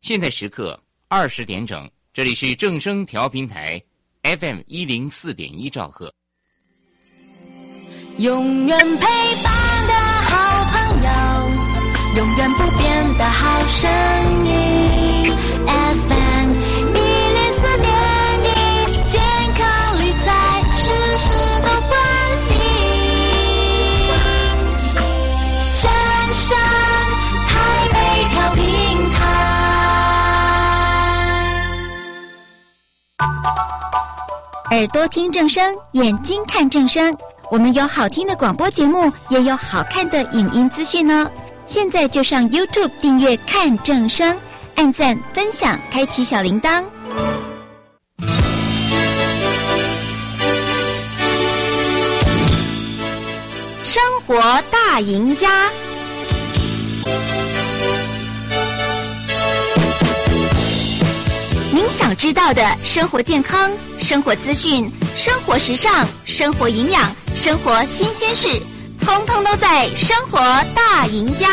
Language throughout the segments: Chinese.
现在时刻20点整，这里是正声调频台 FM104.1兆赫。 永远陪伴的好朋友，永远不变的好声音 FM104.1，健康理财事事都关心。正声台北调频台， 耳朵听正声，眼睛看正声。我们有好听的广播节目，也有好看的影音资讯哦。现在就上 YouTube 订阅看正声，按赞分享，开启小铃铛。生活大赢家，您想知道的生活健康、生活资讯、生活时尚、生活营养、生活新鲜事，通通都在生活大赢家。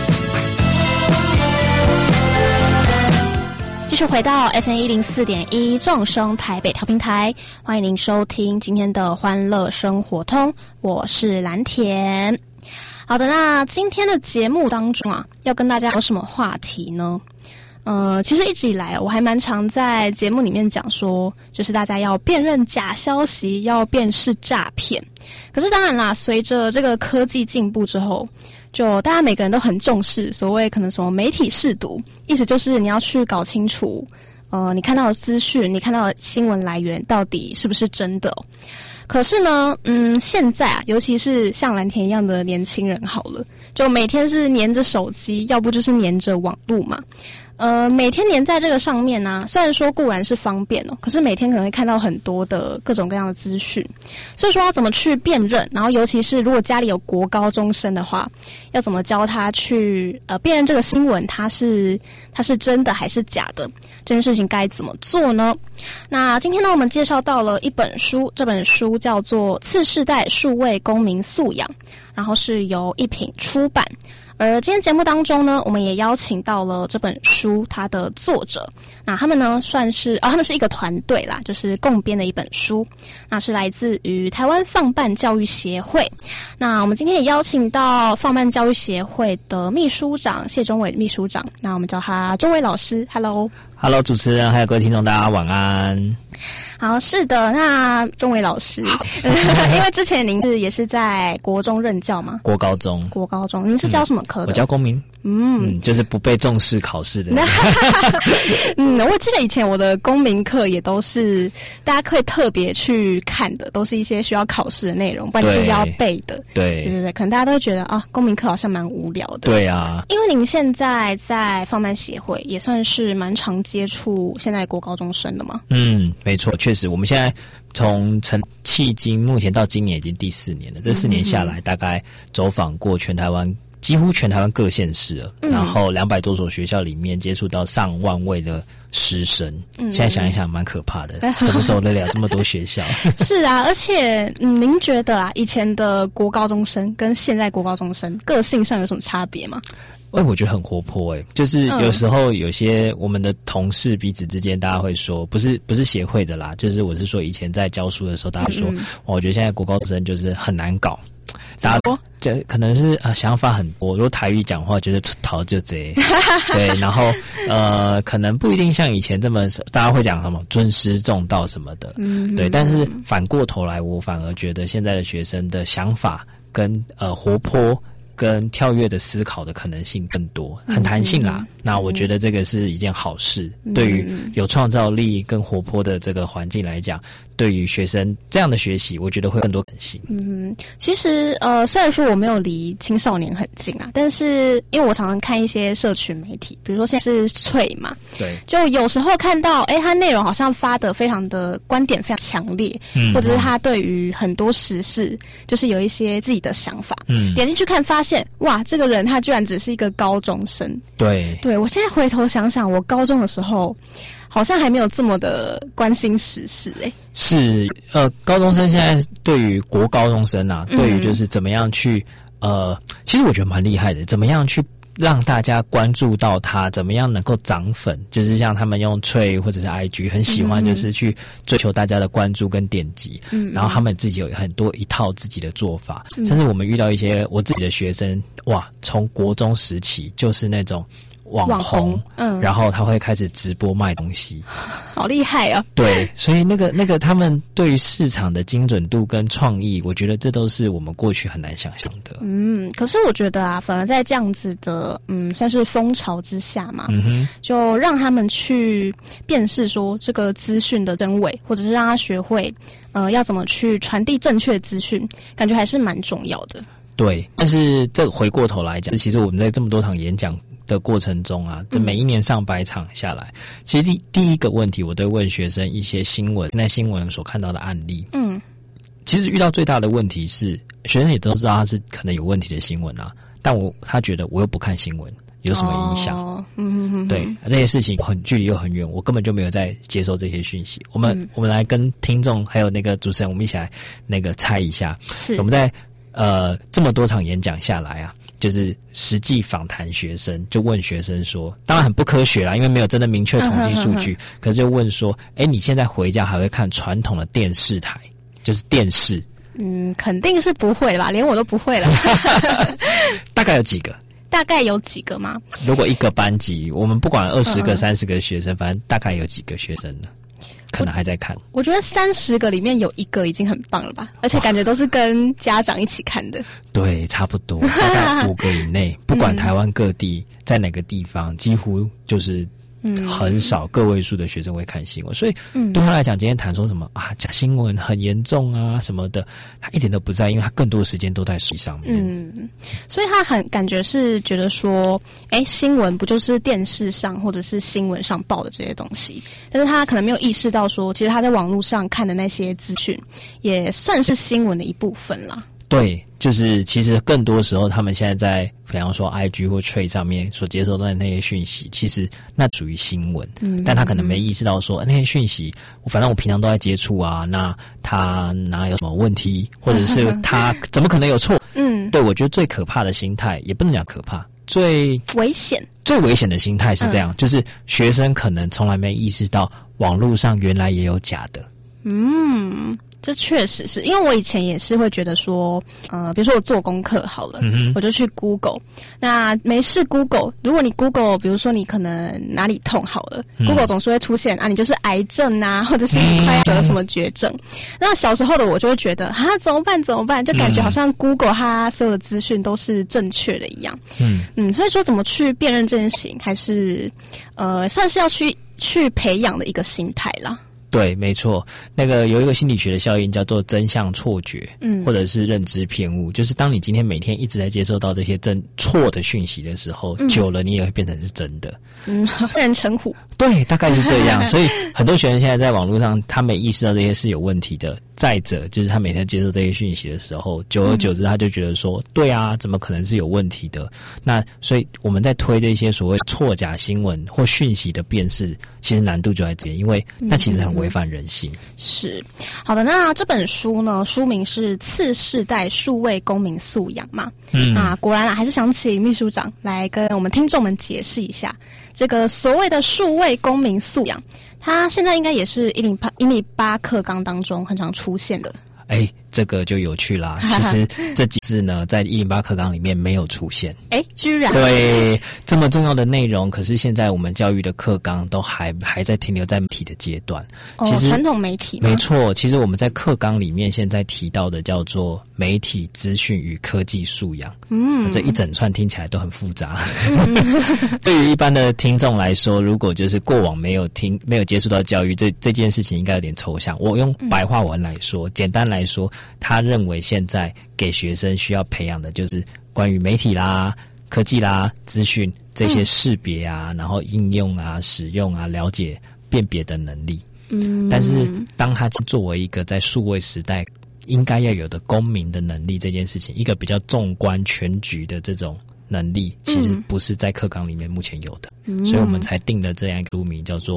继续回到 FM104.1 正声台北调频台，欢迎您收听今天的欢乐生活通，我是蓝田。好的，那今天的节目当中啊，要跟大家有什么话题呢？其实一直以来我还蛮常在节目里面讲说，就是大家要辨认假消息，要辨识诈骗。可是当然啦，随着这个科技进步之后，就大家每个人都很重视所谓可能什么媒体识读，意思就是你要去搞清楚，你看到的资讯，你看到的新闻来源到底是不是真的哦。可是呢，现在啊，尤其是像蓝田一样的年轻人好了，就每天是黏着手机，要不就是黏着网络嘛。每天黏在这个上面啊，虽然说固然是方便哦，可是每天可能会看到很多的各种各样的资讯，所以说要怎么去辨认，然后尤其是如果家里有国高中生的话，要怎么教他去辨认这个新闻它是真的还是假的，这件事情该怎么做呢？那今天呢，我们介绍到了一本书，这本书叫做《次世代数位公民素养》，然后是由一品出版。而今天节目当中呢，我们也邀请到了这本书它的作者，那他们呢算是他们是一个团队啦，就是共编的一本书，那是来自于台湾放办教育协会。那我们今天也邀请到放办教育协会的秘书长谢中伟秘书长，那我们叫他中伟老师。 Hello， 主持人还有各位听众大家晚安。 好，是的，那中伟老师因为之前您也是在国中任教嘛？国高中，您是教什么科的？ 我教公民，就是不被重视考试的我记得以前我的公民课也都是大家可以特别去看的，都是一些需要考试的内容，不然就是要背的。对，可能大家都会觉得啊，公民课好像蛮无聊的。对啊，因为您现在在放办协会也算是蛮常接触现在国高中生的嘛。 没错，确实我们现在从迄今目前到今年已经第4年了，这4年下来大概走访过几乎全台湾各县市了，然后200多所学校里面接触到上万位的师生，现在想一想蛮可怕的，怎么走得了这么多学校？ 是啊，而且您觉得啊，以前的国高中生跟现在国高中生个性上有什么差别吗？ 我觉得很活泼就是有时候有些我们的同事彼此之间，大家会说，不是协会的啦，就是我是说以前在教书的时候，大家说，我觉得现在国高中生就是很难搞，大家就可能是想法很多，如果台语讲话就是出头就贼，对，然后可能不一定像以前这么大家会讲什么尊师重道什么的，对，但是反过头来，我反而觉得现在的学生的想法跟活泼跟跳跃的思考的可能性更多，很弹性啦。那我觉得这个是一件好事，对于有创造力跟活泼的这个环境来讲，对于学生这样的学习，我觉得会更多可能性。 其实虽然说我没有离青少年很近啊，但是因为我常常看一些社群媒体，比如说现在是脆嘛，对，就有时候看到它内容好像发的非常的观点非常强烈，或者是他对于很多时事就是有一些自己的想法，点进去看发现哇，这个人他居然只是一个高中生。对，我现在回头想想，我高中的时候好像还没有这么的关心时事是高中生现在对于国高中生啊，对于就是怎么样去其实我觉得蛮厉害的，怎么样去让大家关注到他怎么样能够涨粉，就是像他们用Trade或者是 IG 很喜欢就是去追求大家的关注跟点击，然后他们自己有很多一套自己的做法，甚至我们遇到一些我自己的学生，哇，从国中时期就是那种网红，然后他会开始直播卖东西， 好厉害啊！ 对，所以那个他们对于市场的精准度跟创意，我觉得这都是我们过去很难想象的。 可是我觉得啊，反而在这样子的算是风潮之下嘛，就让他们去辨识说这个资讯的真伪，或者是让他学会要怎么去传递正确资讯，感觉还是蛮重要的。 对，但是这回过头来讲，其实我们在这么多场演讲的过程中啊，每一年上百场下来，其实第一个问题，我都问学生一些新闻，在新闻所看到的案例。其实遇到最大的问题是，学生也都知道他是可能有问题的新闻啊，但他觉得我又不看新闻，有什么影响？对，这些事情距离又很远，我根本就没有在接受这些讯息。我们来跟听众还有那个主持人，我们一起来那个猜一下，是我们在这么多场演讲下来啊，就是实际访谈学生，就问学生说，当然很不科学啦，因为没有真的明确统计数据，可是就问说，你现在回家还会看传统的电视台，就是电视？ 肯定是不会吧，连我都不会了。 大概有几个？ 大概有几个吗？ 如果一个班级，我们不管20个、30个学生，反正大概有几个学生呢？可能还在看。我觉得30个里面有1个已经很棒了吧，而且感觉都是跟家长一起看的。 对，差不多，大概5个以内，不管台湾各地在哪个地方，几乎就是很少个位数的学生会看新闻，所以对他来讲，今天谈说什么啊，假新闻很严重啊什么的，他一点都不在，因为他更多的时间都在手机上面。 所以他很感觉是觉得说，新闻不就是电视上或者是新闻上报的这些东西，但是他可能没有意识到说，其实他在网络上看的那些资讯，也算是新闻的一部分啦。 对，就是其实更多时候，他们现在在比方说 IG 或 Trade 上面所接收到的那些讯息，其实那属于新闻，但他可能没意识到说，那些讯息，反正我平常都在接触啊，那他哪有什么问题，或者是他怎么可能有错？对，我觉得最可怕的心态，也不能讲可怕，最危险的心态是这样，就是学生可能从来没意识到网络上原来也有假的。 这确实是，因为我以前也是会觉得说，比如说我做功课好了，我就去 Google， 那没事 Google， 如果你 Google， 比如说你可能哪里痛好了，Google 总是会出现你就是癌症啊，或者是你快要得什么绝症。那小时候的我就会觉得怎么办，就感觉好像 Google 它所有的资讯都是正确的一样。所以说怎么去辨认这件事情，还是算是要去培养的一个心态啦。 对，没错，那个有一个心理学的效应叫做真相错觉，或者是认知偏误，就是当你今天每天一直在接受到这些错的讯息的时候，久了你也会变成是真的。 被人称呼。 对，大概是这样。所以很多学生现在在网络上，他没意识到这些是有问题的。再者，就是他每天接受这些讯息的时候，久而久之，他就觉得说，对啊，怎么可能是有问题的？那所以我们在推这些所谓错假新闻或讯息的辨识，其实难度就在这边，因为那其实很违反人性。 是，好的。那这本书呢，书名是《次世代数位公民素养》嘛。那果然还是想请秘书长来跟我们听众们解释一下，这个所谓的数位公民素养，它现在应该也是108课纲当中很常出现的。 这个就有趣啦。其实这几字呢，在108课纲里面没有出现。 居然对，这么重要的内容，可是现在我们教育的课纲都还在停留在媒体的阶段。其实传统媒体吗？ 没错，其实我们在课纲里面现在提到的叫做媒体资讯与科技素养。这一整串听起来都很复杂。对于一般的听众来说，如果就是过往没有接触到教育，这件事情应该有点抽象。我用白话文来说，简单来说，他认为现在给学生需要培养的就是关于媒体啦、科技啦、资讯这些识别啊，然后应用啊、使用啊、了解、辨别的能力。但是当他作为一个在数位时代应该要有的公民的能力这件事情，一个比较纵观全局的这种能力，其实不是在课纲里面目前有的，所以我们才定了这样一个书名叫做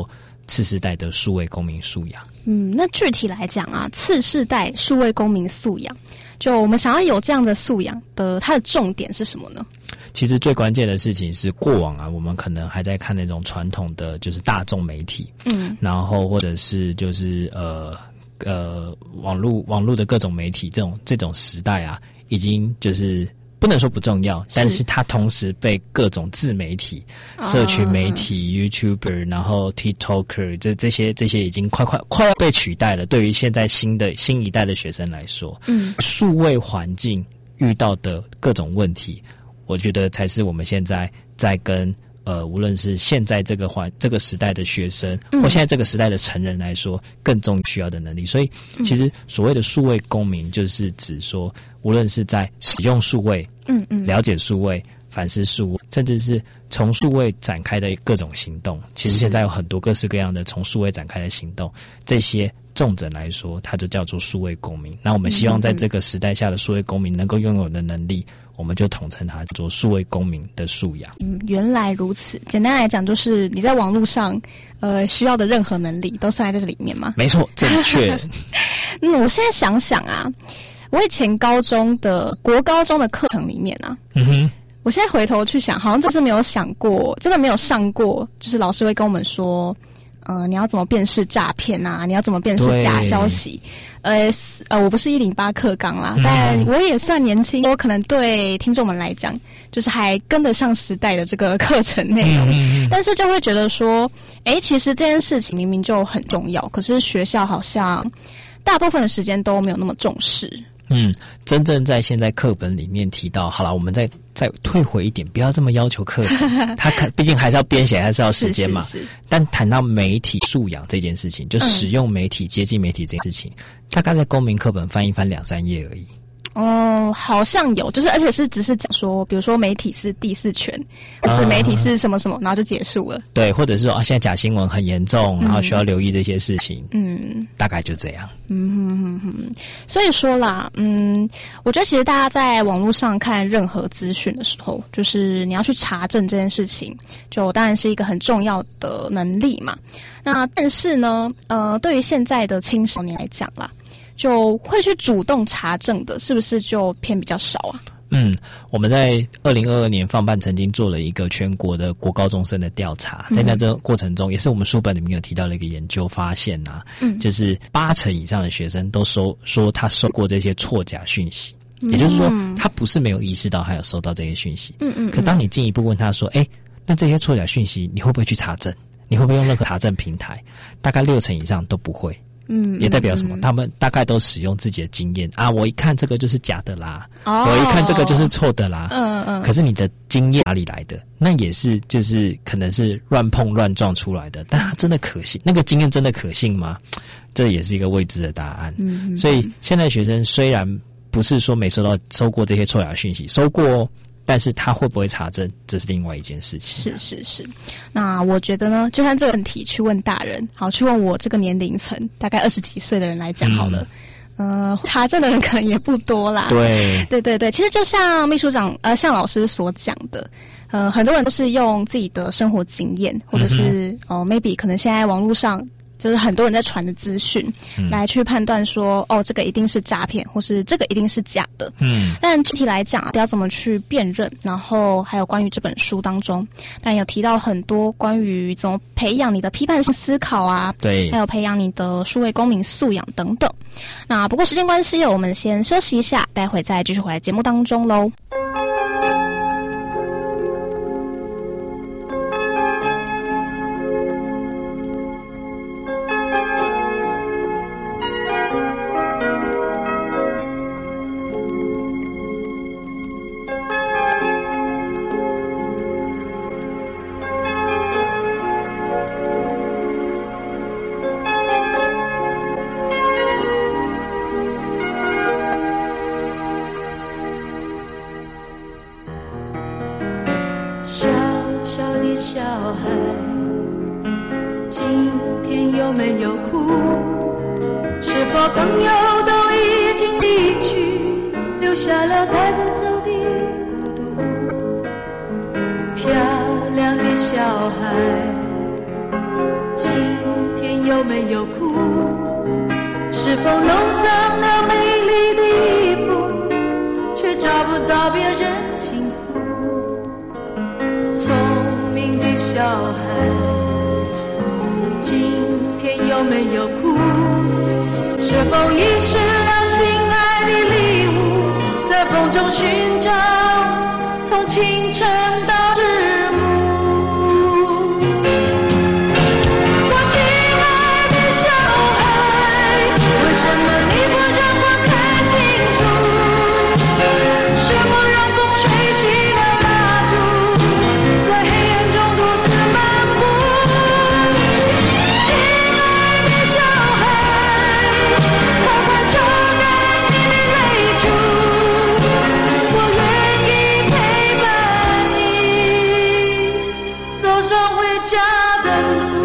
次世代的数位公民素养。 那具体来讲啊，次世代数位公民素养，就我们想要有这样的素养的，它的重点是什么呢？ 其实最关键的事情是，过往啊，我们可能还在看那种传统的就是大众媒体，然后或者是就是网络的各种媒体这种时代啊，已经就是不能说不重要，但是它同时被各种自媒体、社群媒体、YouTuber， 然后 TikToker 这些已经快要被取代了。对于现在新一代的学生来说，数位环境遇到的各种问题，我觉得才是我们现在在跟无论是现在这个时代的学生，或现在这个时代的成人来说，更重需要的能力。所以，其实所谓的数位公民，就是指说，无论是在使用数位，了解数位、反思数位，甚至是从数位展开的各种行动。其实现在有很多各式各样的从数位展开的行动，这些重整来说，它就叫做数位公民。那我们希望在这个时代下的数位公民能够拥有的能力，我们就统称它做数位公民的素养。 原来如此。简单来讲，就是你在网络上需要的任何能力都算在这里面吗？ 没错，正确。 我现在想想啊，我以前国高中的课程里面啊，我现在回头去想，好像真是没有想过，真的没有上过，就是老师会跟我们说，你要怎么辨识诈骗啊？你要怎么辨识假消息？我不是108课纲啦，但我也算年轻，我可能对听众们来讲，就是还跟得上时代的这个课程内容，但是就会觉得说，其实这件事情明明就很重要，可是学校好像大部分的时间都没有那么重视。 真正在现在课本里面提到，好了，我们再退回一点，不要这么要求课程，它毕竟还是要编写，还是要时间嘛。是。但谈到媒体素养这件事情，就使用媒体、接近媒体这件事情，大概在公民课本翻一翻2-3页而已。 好像有，就是而且是只是讲说，比如说媒体是第4权，或是媒体是什么什么，然后就结束了。对， 或者是说现在假新闻很严重，然后需要留意这些事情。大概就这样。 所以说啦，我觉得其实大家在网络上看任何资讯的时候，就是你要去查证这件事情，就当然是一个很重要的能力嘛。那但是呢，对于现在的青少年来讲啦，就会去主动查证的，是不是就偏比较少啊？ 我们在2022年放办曾经做了一个全国的国高中生的调查，在这个过程中，也是我们书本里面有提到的一个研究发现啊，就是80%以上的学生都说他收过这些错假讯息，也就是说，他不是没有意识到他有收到这些讯息，可当你进一步问他说，那这些错假讯息你会不会去查证？你会不会用任何查证平台？大概60%以上都不会。也代表什么？他们大概都使用自己的经验啊，我一看这个就是假的啦，我一看这个就是错的啦。可是你的经验哪里来的？那也是就是可能是乱碰乱撞出来的，但它真的可信？那个经验真的可信吗？这也是一个未知的答案。所以现在学生虽然不是说没收过这些错假讯息，收过哦。但是他会不会查证，这是另外一件事情。 是。那我觉得呢，就像这个问题去问大人，好，去问我这个年龄层大概20几岁的人来讲好了。查证的人可能也不多啦。对，其实就像秘书长像老师所讲的，很多人都是用自己的生活经验，或者是maybe 可能现在网络上就是很多人在传的资讯，来去判断说，这个一定是诈骗，或是这个一定是假的。但具体来讲，要怎么去辨认，然后还有关于这本书当中，当然有提到很多关于怎么培养你的批判性思考啊，对，还有培养你的数位公民素养等等。那不过时间关系，我们先休息一下，待会再继续回来节目当中喽。 小孩，今天有没有哭？是否朋友都已经离去，留下了带不走的孤独？漂亮的小孩，今没有哭？是否弄脏了美丽的衣服，却找不到别人倾诉？聪明的小孩，今天有没有哭？是否遗失了心爱的礼物，在风中寻找，从清晨到日暮。我亲爱的小孩，为什么你不让我看清楚？是我让风吹熄了蜡烛，在黑暗中独自漫步。亲爱的小孩，快快抽干你的泪珠，我愿意陪伴你走上回家的路。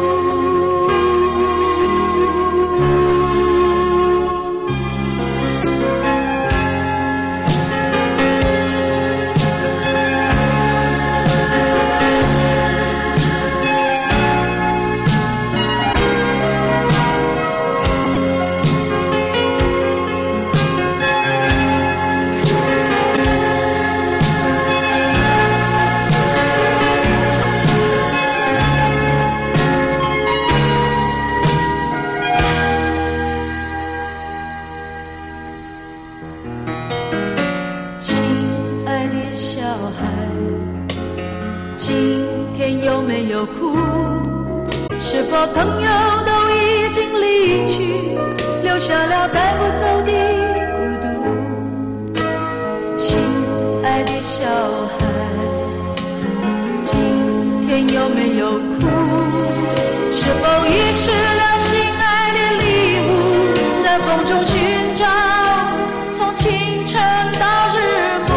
亲爱的小孩，今天有没有哭？是否朋友都已经离去，留下了带不走的孤独？亲爱的小孩，今天有没有哭？是否遗失了心爱的礼物，在风中寻找，从清晨到日暮。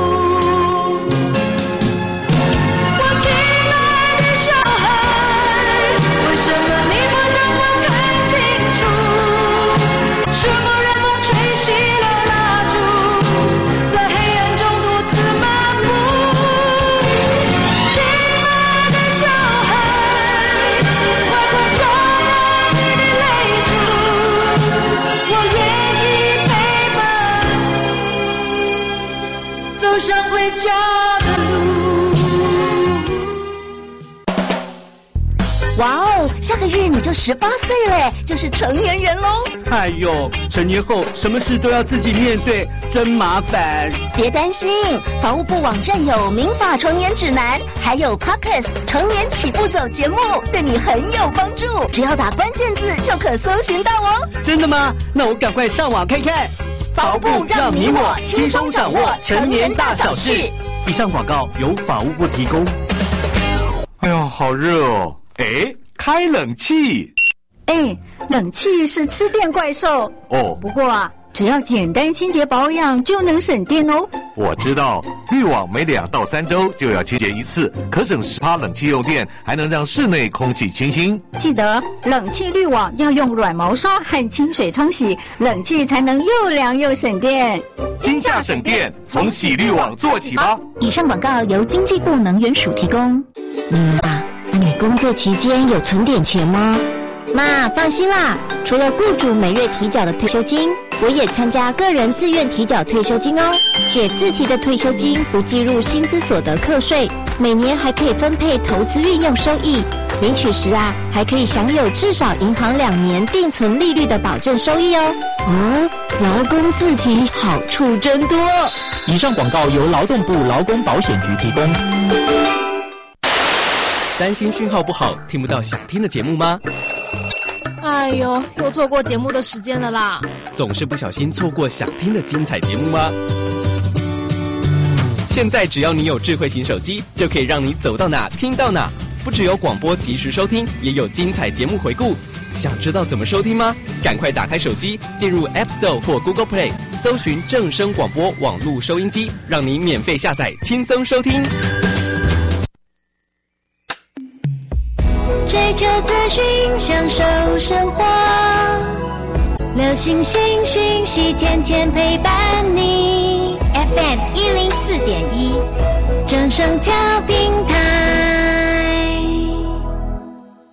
我亲爱的小孩，为什么你不让我看清楚？是否让风吹熄了蜡烛，在黑暗中独自漫步？亲爱的小孩，快快抽干你的泪珠，我愿意陪伴你走上回家的路。 哇哦，下个月你就18岁了，就是成年人喽！ 哎呦，成年后什么事都要自己面对，真麻烦。 别担心，法务部网站有民法成年指南，还有 Podcast 成年起步走节目，对你很有帮助。只要打关键字就可搜寻到哦。 真的吗？那我赶快上网看看。 法务部让你我轻松掌握成年大小事。 以上广告由法务部提供。 哎呦，好热哦！哎，开冷气。 哎，冷气是吃电怪兽哦。 不过啊，只要简单清洁保养就能省电哦。 我知道，滤网每2到3周就要清洁一次，可省10%冷气用电，还能让室内空气清新。 记得冷气滤网要用软毛刷和清水冲洗，冷气才能又凉又省电。 今夏省电，从洗滤网做起吧。 以上广告由经济部能源署提供。那你工作期间有存点钱吗？妈，放心啦，除了雇主每月提缴的退休金，我也参加个人自愿提缴退休金哦，且自提的退休金不计入薪资所得课税，每年还可以分配投资运用收益，领取时啊还可以享有至少银行2年定存利率的保证收益哦。劳工自提好处真多。 以上广告由劳动部劳工保险局提供。 担心讯号不好，听不到想听的节目吗？ 哎呦，又错过节目的时间了啦！ 总是不小心错过想听的精彩节目吗？现在只要你有智慧型手机，就可以让你走到哪听到哪。不只有广播及时收听，也有精彩节目回顾。想知道怎么收听吗？赶快打开手机，进入 App Store 或 Google Play， 搜寻正声广播网络收音机，让你免费下载，轻松收听。 追求资讯，享受生活，流行新讯息，天天陪伴你。FM 104.1，正声调频台。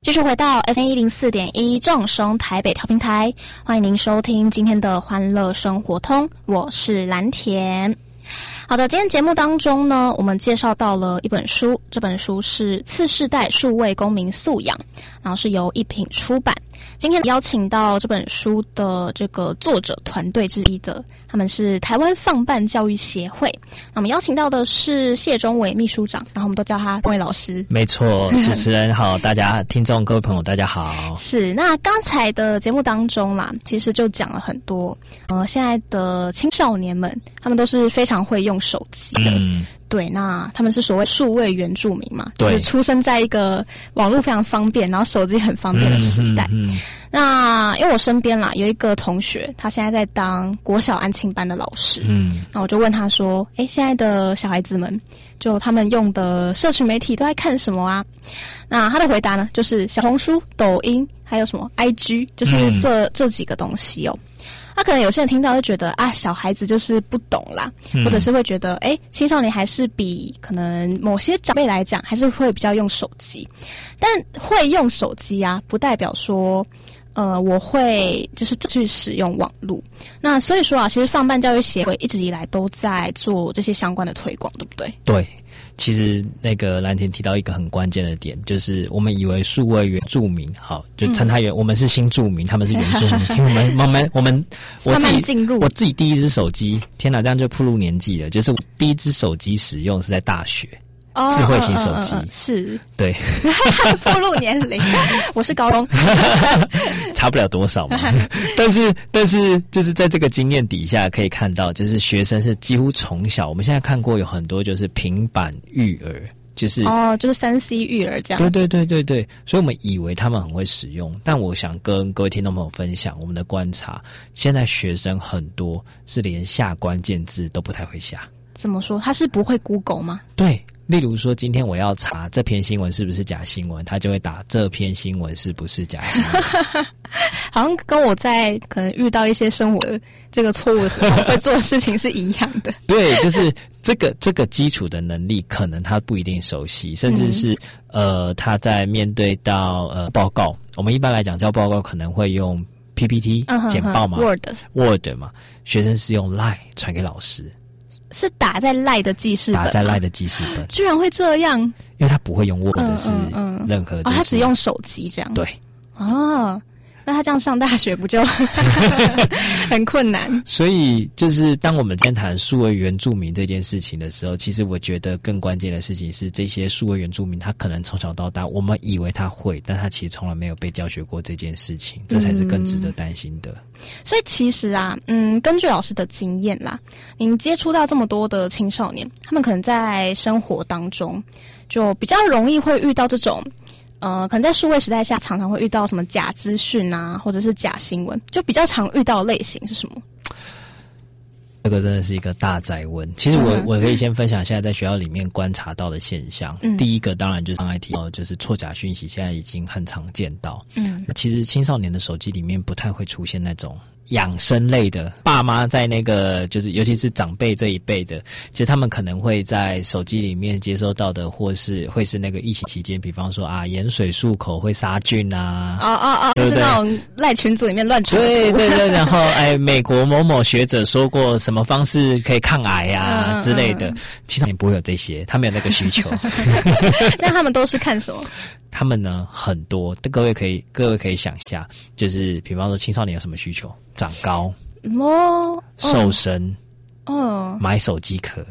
继续回到 FM104.1 正声台北调频台，欢迎您收听今天的欢乐生活通，我是蓝田。好的，今天节目当中呢，我们介绍到了一本书，这本书是《次世代数位公民素养》，然后是由一品出版。今天邀请到这本书的这个作者团队之一的，他们是台湾放办教育协会。那我们邀请到的是谢中伟秘书长，然后我们都叫他中伟老师。 没错，主持人好，大家听众各位朋友大家好。 是，那刚才的节目当中啦，其实就讲了很多，现在的青少年们，他们都是非常会用手机的。对，那他们是所谓数位原住民嘛，就是出生在一个网络非常方便，然后手机很方便的时代。那因为我身边啦有一个同学，他现在在当国小安亲班的老师。那我就问他说，现在的小孩子们，就他们用的社群媒体都在看什么啊？那他的回答呢，就是小红书、抖音，还有什么 IG， 就是这几个东西哦。那可能有些人听到就觉得啊，小孩子就是不懂啦，或者是会觉得青少年还是比可能某些长辈来讲，还是会比较用手机。但会用手机啊，不代表说我会就是去使用网络。那所以说啊，其实放办教育协会一直以来都在做这些相关的推广，对不对？对。 其实那个蓝田提到一个很关键的点，就是我们以为数位原住民，好，就称他我们是新住民，他们是原住民。因为我们我自己第一只手机，天哪，这样就暴露年纪了。就是第一只手机使用是在大学。智慧型手机是对， 暴露年龄，我是高中， 差不了多少嘛。但是就是在这个经验底下，可以看到，就是学生是几乎从小，我们现在看过有很多就是平板育儿，就是就是3C 育儿这样。 对，所以我们以为他们很会使用，但我想跟各位听众朋友分享我们的观察，现在学生很多是连下关键字都不太会下。 怎么说？他是不会 Google 吗？ 对。例如说，今天我要查这篇新闻是不是假新闻，他就会打这篇新闻是不是假新闻。 好像跟我在可能遇到一些生活的这个错误的时候会做的事情是一样的。 对，就是这个基础的能力，可能他不一定熟悉，甚至是他在面对到报告，我们一般来讲交报告可能会用 PPT 简报嘛，Word 嘛，学生是用 LINE 传给老师。 是打在LINE的记事本， 打在LINE的记事本， 居然会这样？ 因为他不会用 Word 是任何， 他只用手机这样。 对， 那他这样上大学不就很困难？ 所以就是当我们今天谈数位原住民这件事情的时候，其实我觉得更关键的事情是，这些数位原住民他可能从小到大，我们以为他会，但他其实从来没有被教学过这件事情，这才是更值得担心的。 所以其实啊，根据老师的经验啦，您接触到这么多的青少年，他们可能在生活当中就比较容易会遇到这种。可能在数位时代下，常常会遇到什么假资讯啊，或者是假新闻，就比较常遇到的类型是什么？ 这个真的是一个大哉问。其实我可以先分享现在在学校里面观察到的现象。第一个当然就是刚才提到，就是错假讯息，现在已经很常见到。其实青少年的手机里面不太会出现那种养生类的，爸妈在那个就是尤其是长辈这一辈的，其实他们可能会在手机里面接收到的，或是会是那个疫情期间，比方说盐水漱口会杀菌啊， 就是那种赖群组里面乱传。 对，然后美国某某学者说过什么方式可以抗癌啊之类的，其实也不会有这些，他没有那个需求。 那他们都是看什么？ 他们呢很多，各位可以想一下，就是比方说青少年有什么需求？长高、瘦身、买手机壳，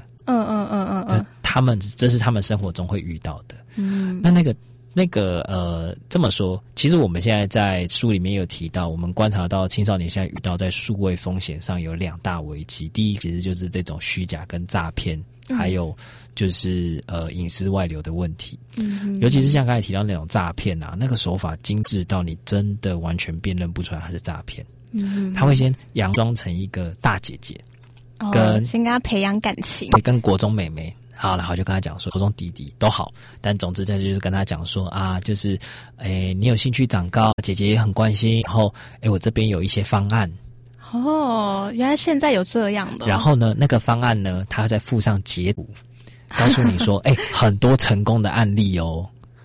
这是他们生活中会遇到的。那个这么说，其实我们现在在书里面有提到，我们观察到青少年现在遇到在数位风险上有2大危机。第一其实就是这种虚假跟诈骗，还有就是隐私外流的问题。尤其是像刚才提到那种诈骗啊，那个手法精致到你真的完全辨认不出来它是诈骗。他会先佯装成一个大姐姐， 先跟他培养感情， 跟国中妹妹。好，然后就跟他讲说，国中弟弟都好，但总之他就是跟他讲说啊，就是你有兴趣长高，姐姐也很关心，然后我这边有一些方案。 原来现在有这样的。 然后呢，那个方案呢，他再附上截图，告诉你说，很多成功的案例哦。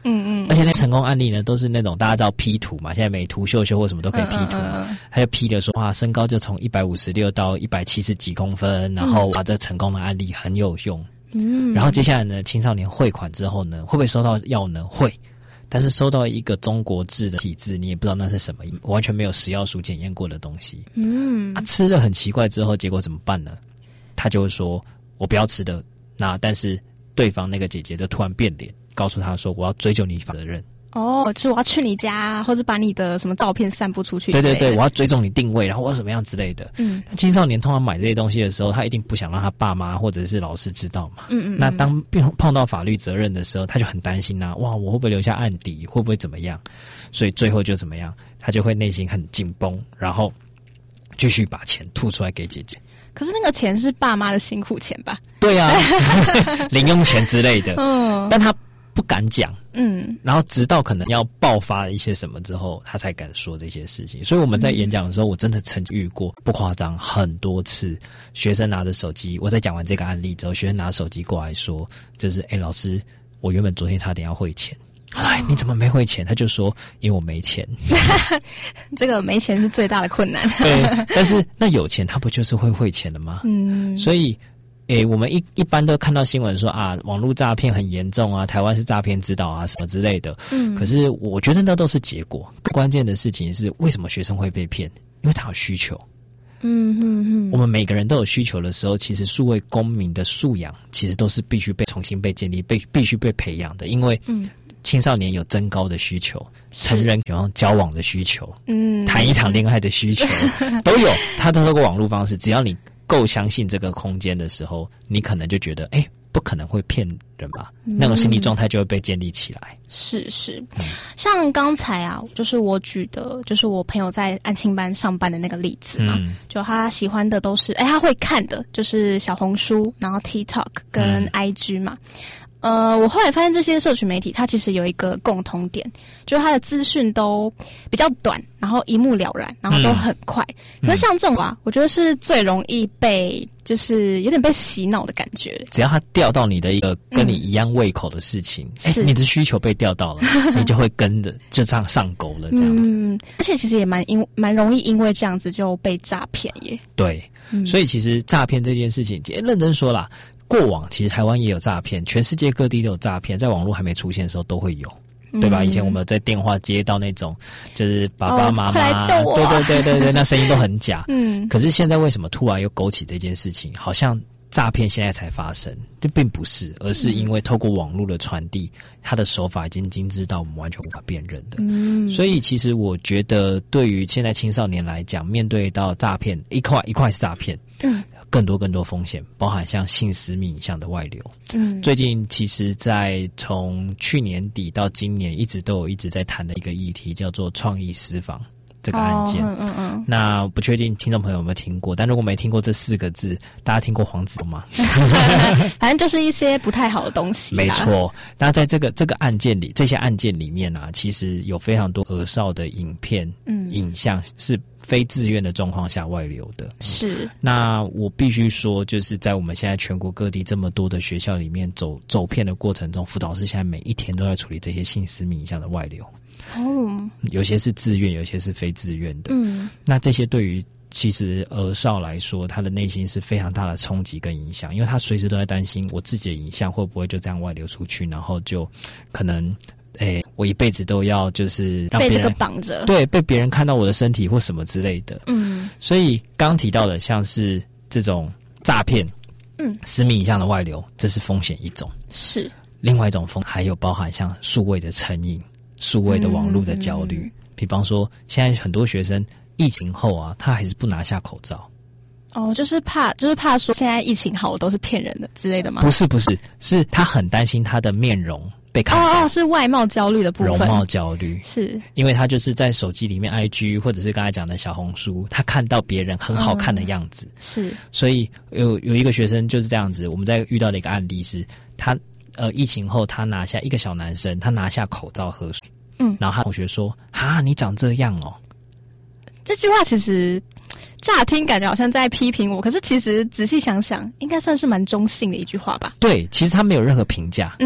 而且那成功案例呢，都是那种大家知道 P 图嘛，现在美图秀秀或什么都可以 P 图嘛，他就 P 的说哇，身高就从156到170几公分，然后哇，这成功的案例很有用。然后接下来呢，青少年汇款之后呢，会不会收到药呢？会，但是收到一个中国制的体制，你也不知道那是什么，完全没有食药署检验过的东西。吃的很奇怪之后，结果怎么办呢？他就会说我不要吃的，那但是对方那个姐姐就突然变脸，告诉他说我要追究你责任。 就是我要去你家，或是把你的什么照片散布出去。 对对对，我要追踪你定位，然后我要怎么样之类的。那青少年通常买这些东西的时候，他一定不想让他爸妈或者是老师知道嘛。那当碰到法律责任的时候，他就很担心啊，哇，我会不会留下案底，会不会怎么样？所以最后就怎么样，他就会内心很紧绷，然后继续把钱吐出来给姐姐。 可是那个钱是爸妈的辛苦钱吧？ 对啊，零用钱之类的。但他不敢讲，然后直到可能要爆发一些什么之后，他才敢说这些事情。所以我们在演讲的时候，我真的曾经遇过，不夸张，很多次，学生拿着手机，我在讲完这个案例之后，学生拿手机过来说，就是老师，我原本昨天差点要汇钱，后来你怎么没汇钱？他就说因为我没钱。 这个没钱是最大的困难。 对，但是那有钱他不就是会汇钱的吗？所以我们一般都看到新闻说啊，网络诈骗很严重啊，台湾是诈骗之岛啊，什么之类的。可是我觉得那都是结果，更关键的事情是为什么学生会被骗？因为他有需求。我们每个人都有需求的时候，其实数位公民的素养其实都是必须被重新被建立，必须被培养的，因为青少年有增高的需求，成人有交往的需求，谈一场恋爱的需求都有。他透过网络方式，只要你够相信这个空间的时候，你可能就觉得不可能会骗人吧，那种心理状态就会被建立起来。 是，像刚才啊，就是我举的，就是我朋友在安亲班上班的那个例子嘛，就他喜欢的都是他会看的就是小红书，然后 TikTok 跟 IG 嘛。我后来发现这些社群媒体它其实有一个共同点，就是它的资讯都比较短，然后一目了然，然后都很快。可是像这种我觉得是最容易被就是有点被洗脑的感觉。 只要它钓到你的一个跟你一样胃口的事情，你的需求被钓到了，你就会跟着就这样上钩了，这样子。 而且其实也蛮容易因为这样子就被诈骗耶。 对，所以其实诈骗这件事情，认真说啦。过往其实台湾也有诈骗，全世界各地都有诈骗，在网络还没出现的时候都会有，对吧？以前我们在电话接到那种就是爸爸妈妈， 快来救我， 对，那声音都很假。可是现在为什么突然又勾起这件事情？好像诈骗现在才发生，就并不是，而是因为透过网络的传递，它的手法已经精致到我们完全无法辨认的。所以其实我觉得，对于现在青少年来讲，面对到诈骗，一块是诈骗，更多风险，包含像性私密影像的外流。最近其实在从去年底到今年一直在谈的一个议题，叫做创意私访这个案件。那不确定听众朋友有没有听过，但如果没听过这4个字，大家听过黄子吗？ 反正就是一些不太好的东西。 没错。那在这个案件里，这些案件里面啊，其实有非常多儿少的影片、影像是非自愿的状况下外流的。是。那我必须说，就是在我们现在全国各地这么多的学校里面走骗的过程中，辅导师现在每一天都在处理这些性私密影像的外流。有些是自愿，有些是非自愿的。那这些对于其实儿少来说，他的内心是非常大的冲击跟影响，因为他随时都在担心我自己的影像会不会就这样外流出去，然后就可能我一辈子都要就是让别人被这个绑着， 对，被别人看到我的身体或什么之类的。所以刚刚提到的像是这种诈骗、私密影像的外流，这是风险一种。是。另外一种风险还有包含像数位的成瘾、数位的网络的焦虑。比方说现在很多学生疫情后啊，他还是不拿下口罩。 就是怕说现在疫情好都是骗人的之类的吗？ 不是，是他很担心他的面容被看到。 是外貌焦虑的部分。 容貌焦虑。 是。 因为他就是在手机里面 IG 或者是刚才讲的小红书，他看到别人很好看的样子。是。所以有一个学生就是这样子，我们在遇到的一个案例是他疫情后他拿下一个小男生，他拿下口罩喝水。然后他同学说：“哈，你长这样哦。” 这句话其实乍听感觉好像在批评我，可是其实仔细想想，应该算是蛮中性的一句话吧。 对，其实他没有任何评价。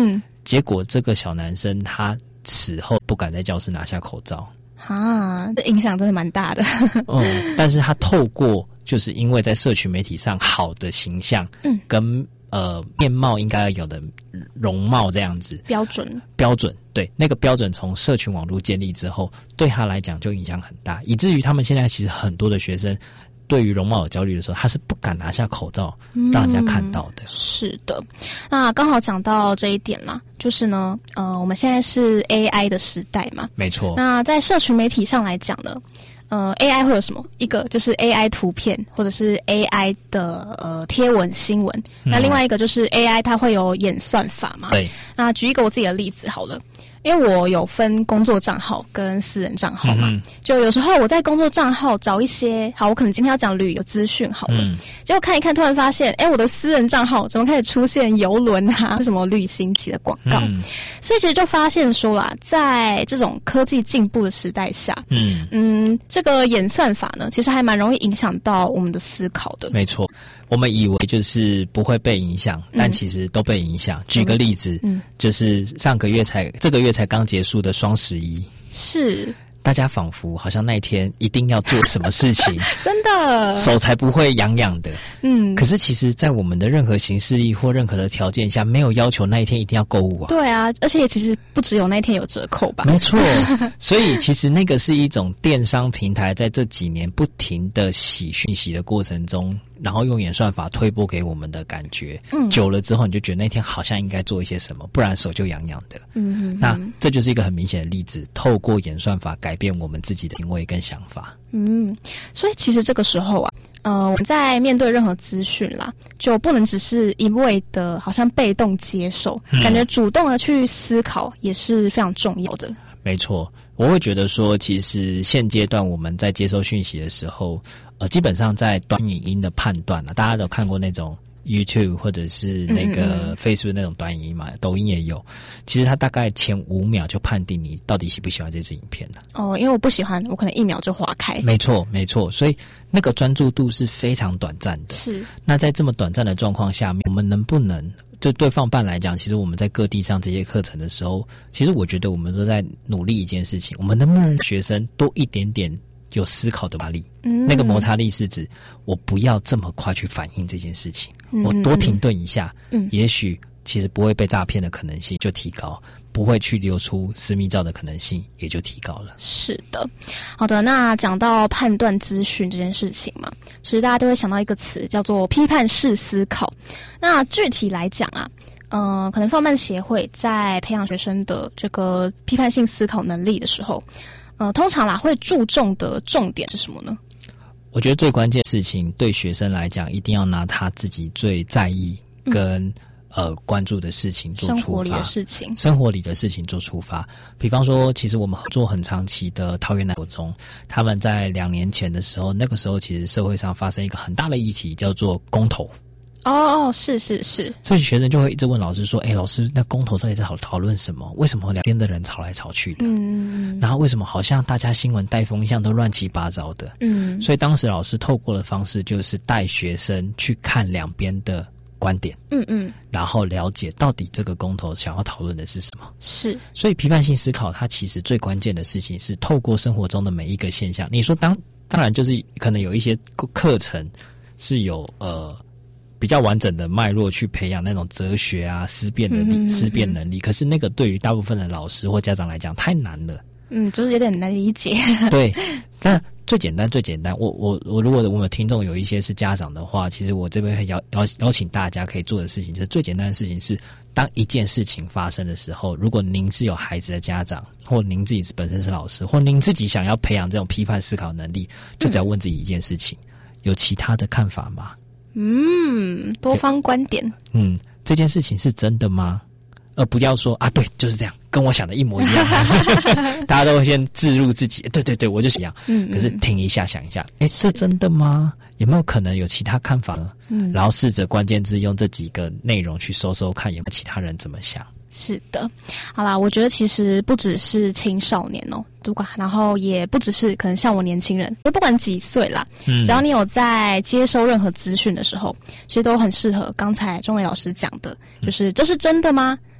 结果这个小男生他此后不敢在教室拿下口罩啊，这影响真的蛮大的。 但是他透过就是因为在社群媒体上好的形象，跟面貌应该要有的容貌这样子标准， 对，那个标准从社群网络建立之后，对他来讲就影响很大，以至于他们现在其实很多的学生对于容貌有焦虑的时候，他是不敢拿下口罩让人家看到的。 是的，那刚好讲到这一点啦，就是呢，我们现在是 AI 的时代嘛， 没错。 那在社群媒体上来讲呢，AI 会有什么？一个就是 AI 图片，或者是 AI 的贴文新闻。那另外一个就是 AI 它会有演算法嘛。 对。 那举一个我自己的例子好了，因为我有分工作账号跟私人账号嘛，就有时候我在工作账号找一些，好，我可能今天要讲旅游资讯好了，结果看一看，突然发现，我的私人账号怎么开始出现邮轮啊，什么旅行期的广告，所以其实就发现说啦，在这种科技进步的时代下，这个演算法呢，其实还蛮容易影响到我们的思考的。 没错，我们以为就是不会被影响，但其实都被影响。举个例子，就是这个月才刚结束的双11，是大家仿佛好像那一天一定要做什么事情， 真的手才不会痒痒的。可是其实在我们的任何行事历或任何的条件下，没有要求那一天一定要购物啊。 对啊，而且其实不只有那一天有折扣吧。 没错，所以其实那个是一种电商平台在这几年不停的洗讯息的过程中，然后用演算法推播给我们的感觉，久了之后你就觉得那天好像应该做一些什么，不然手就痒痒的。那这就是一个很明显的例子，透过演算法改变我们自己的行为跟想法。 所以其实这个时候啊，我们在面对任何资讯啦，就不能只是一味的好像被动接受，感觉主动的去思考也是非常重要的。 没错，我会觉得说，其实现阶段我们在接收讯息的时候，基本上在短影音的判断啊，大家都看过那种 YouTube 或者是那个 Facebook 那种短影音嘛，抖音也有。其实它大概前5秒就判定你到底喜不喜欢这支影片了。 因为我不喜欢，我可能1秒就滑开。 没错，没错，所以那个专注度是非常短暂的。 是。那在这么短暂的状况下面，我们能不能就对放办来讲，其实我们在各地上这些课程的时候，其实我觉得我们都在努力一件事情，我们能不能让学生多一点点有思考的摩擦力？那个摩擦力是指我不要这么快去反应这件事情，我多停顿一下，也许其实不会被诈骗的可能性就提高，不会去流出私密照的可能性也就提高了。 是的，好的。那讲到判断资讯这件事情嘛，其实大家都会想到一个词叫做批判式思考。那具体来讲啊，可能放办协会在培养学生的这个批判性思考能力的时候，通常啦会注重的重点是什么呢？ 我觉得最关键的事情对学生来讲，一定要拿他自己最在意跟关注的事情做出发，生活里的事情做出发。比方说，其实我们合作很长期的桃园南国中，他们在2年前的时候，那个时候其实社会上发生一个很大的议题，叫做公投。 是。 所以学生就会一直问老师说：“老师，那公投到底在讨论什么？为什么两边的人吵来吵去的？然后为什么好像大家新闻带风向都乱七八糟的？”所以当时老师透过的方式就是带学生去看两边的观点，然后了解到底这个公投想要讨论的是什么。 是， 所以批判性思考它其实最关键的事情是透过生活中的每一个现象。你说当然就是可能有一些课程是有比较完整的脉络去培养那种哲学啊思辨能力，可是那个对于大部分的老师或家长来讲太难了。 就是有点难理解。 对，但最简单。我如果我们听众有一些是家长的话，其实我这边会邀请大家可以做的事情，就是最简单的事情是，当一件事情发生的时候，如果您是有孩子的家长，或您自己本身是老师，或您自己想要培养这种批判思考能力，就只要问自己一件事情：有其他的看法吗？ 多方观点。 这件事情是真的吗？而不要说对，就是这样，跟我想的一模一样。大家都会先置入自己，对，我就是一样。可是停一下，想一下，这真的吗？有没有可能有其他看法呢？然后试着关键字用这几个内容去搜看有没有其他人怎么想。 是的，好啦，我觉得其实不只是青少年然后也不只是可能像我年轻人，就不管几岁啦，只要你有在接收任何资讯的时候，其实都很适合刚才钟伟老师讲的，就是这是真的吗？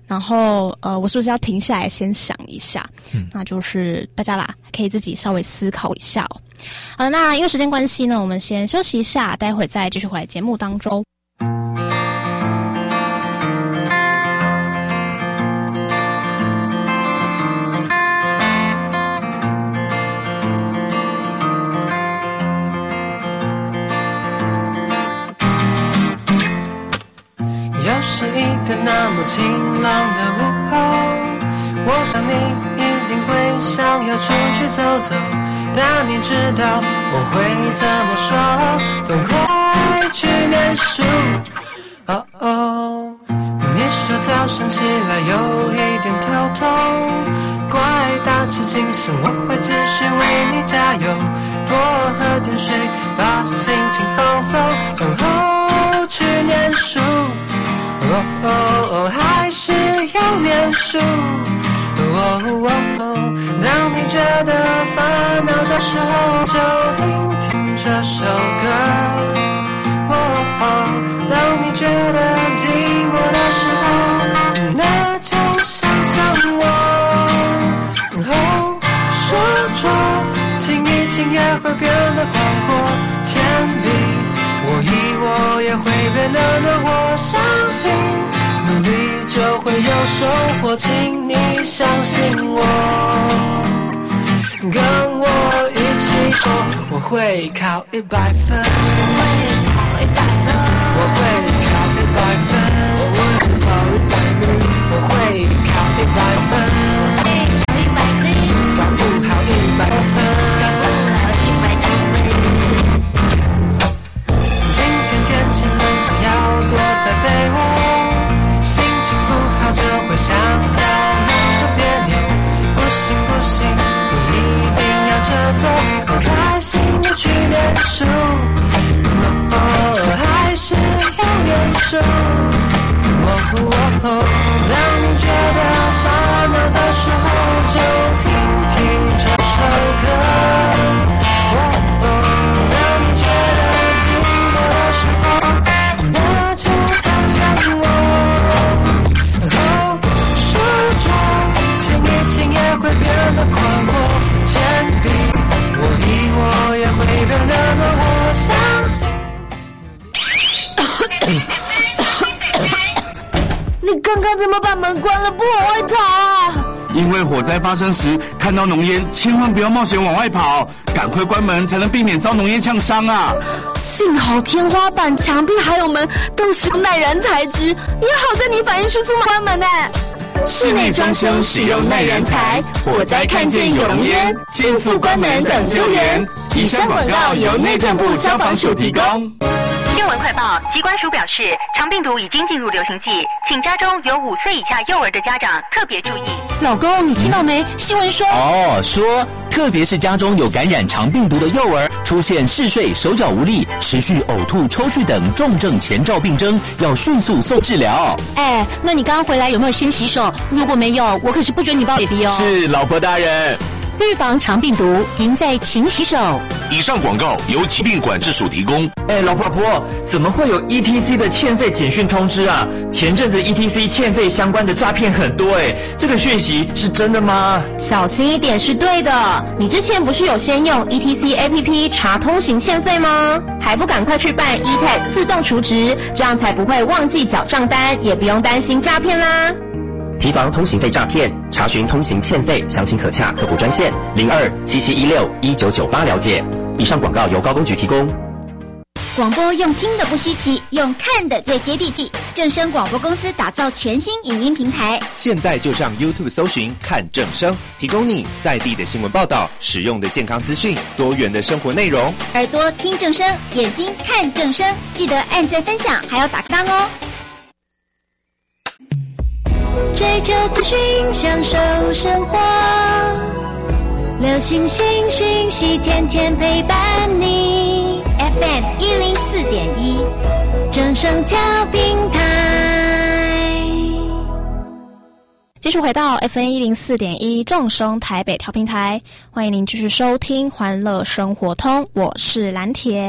然后我是不是要停下来先想一下？那就是大家啦，可以自己稍微思考一下哦。好，那因为时间关系呢，我们先休息一下，待会再继续回来节目当中。 又是一个那么晴朗的午后，我想你一定会想要出去走走，但你知道我会怎么说？赶快去念书。哦哦，你说早上起来有一点头痛，乖，打起精神，我会继续为你加油，多喝点水，把心情放松，然后去念书。哦哦哦，还是要念书。哦哦哦，当你觉得烦恼的时候，就听听这首歌。哦哦，当你觉得寂寞的时候，那就想想我。哦，书桌轻一轻也会变得宽阔，铅笔我也会变得暖和，相信努力就会有收获，请你相信我，跟我一起说，我会考100分，我会考100分，我会考100分，考不好100分。要躲在被窝，心情不好就会想到那个别扭，不行不行，你一定要这做，很开心的去念书。哦，还是要念书。哦，当你觉得烦恼的时候，就听听这首歌。当你觉得寂寞的时候，那就想想我。书桌轻一轻也会变得宽阔，铅笔我也会变得暖和，相信。 你刚刚怎么把门关了不往外逃啊？ 因为火灾发生时看到浓烟，千万不要冒险往外跑，赶快关门才能避免遭浓烟呛伤啊！ 幸好天花板、墙壁还有门都是耐燃材质，也好在你反应迅速关门室内装修使用耐燃材，火灾看见有浓烟，迅速关门等救援。以上广告由内政部消防署提供。 新闻快报，疾管署表示，肠病毒已经进入流行季，请家中有5岁以下幼儿的家长特别注意。 老公，你听到没？新闻说说特别是家中有感染肠病毒的幼儿，出现嗜睡、手脚无力、持续呕吐、抽搐等重症前兆病征，要迅速送治疗。 那你刚刚回来有没有先洗手？如果没有，我可是不准你抱 baby 哦。 是，老婆大人。 预防肠病毒，赢在勤洗手。 以上广告由疾病管制署提供。 老婆婆，怎么会有 ETC 的欠费简讯通知啊？前阵子 ETC 欠费相关的诈骗很多这个讯息是真的吗？ 小心一点是对的。你之前不是有先用 ETC APP 查通行欠费吗？还不赶快去办 eTag 自动储值，这样才不会忘记缴账单，也不用担心诈骗啦。 提防通行费诈骗，查询通行欠费，详情可洽客服专线0277161998了解。以上广告由高工局提供。 广播用听的不稀奇，用看的最接地气。正声广播公司打造全新影音平台， 现在就上 YouTube 搜寻看正声，提供你在地的新闻报道、实用的健康资讯、多元的生活内容。 耳朵听正声，眼睛看正声，记得按赞分享，还要打档哦。 追求资讯，享受生活，流行新讯息，天天陪伴你。FM 104.1，正声调频台。 继续回到 FM 104.1正声台北调频台，欢迎您继续收听欢乐生活通，我是蓝田。